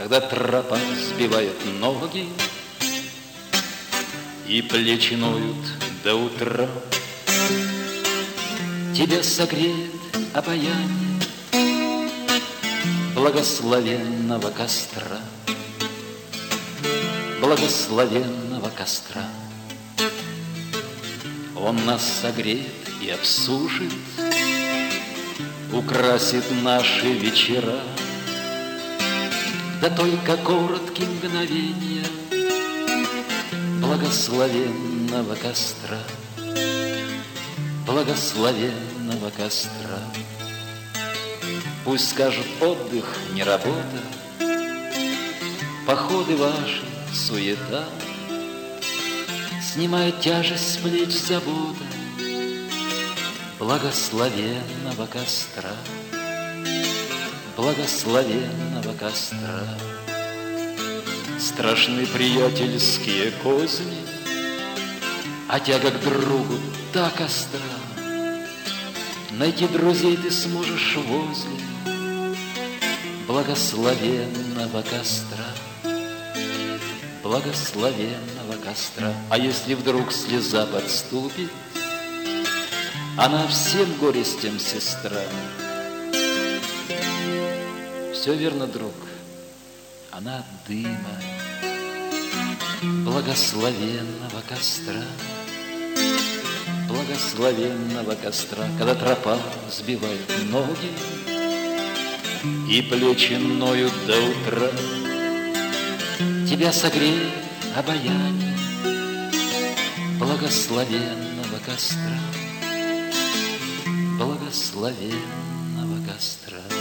когда тропа сбивает ноги и плечи ноют до утра. Тебя согреет обаяние благословенного костра, благословенного костра. Он нас согреет и обсушит, украсит наши вечера. Да только короткие мгновения благословенного костра, благословенного костра. Пусть скажут отдых, не работа, походы ваши, суета, снимает тяжесть с плеч забота благословенного костра, благословенного костра. Страшны приятельские козни, а тяга к другу так остра. Найти друзей ты сможешь возле благословенного костра, благословенного костра. А если вдруг слеза подступит, она всем горестям сестра. Все верно, друг, она от дыма благословенного костра, благословенного костра, когда тропа сбивает ноги и плечи ноют до утра. Тебя согреет обаяние благословенного костра, благословенного костра.